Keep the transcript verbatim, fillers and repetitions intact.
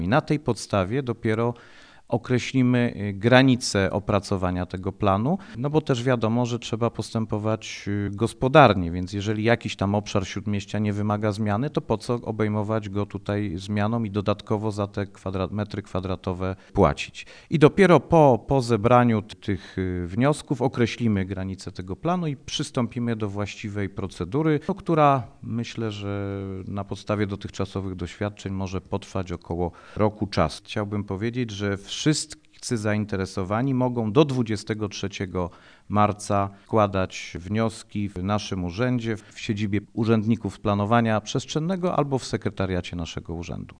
I na tej podstawie dopiero określimy granice opracowania tego planu, no bo też wiadomo, że trzeba postępować gospodarnie, więc jeżeli jakiś tam obszar śródmieścia nie wymaga zmiany, to po co obejmować go tutaj zmianą i dodatkowo za te kwadrat, metry kwadratowe płacić. I dopiero po, po zebraniu tych wniosków określimy granice tego planu i przystąpimy do właściwej procedury, no, która myślę, że na podstawie dotychczasowych doświadczeń może potrwać około roku czasu. Chciałbym powiedzieć, że wszyscy zainteresowani mogą do dwudziestego trzeciego marca składać wnioski w naszym urzędzie, w siedzibie urzędników planowania przestrzennego albo w sekretariacie naszego urzędu.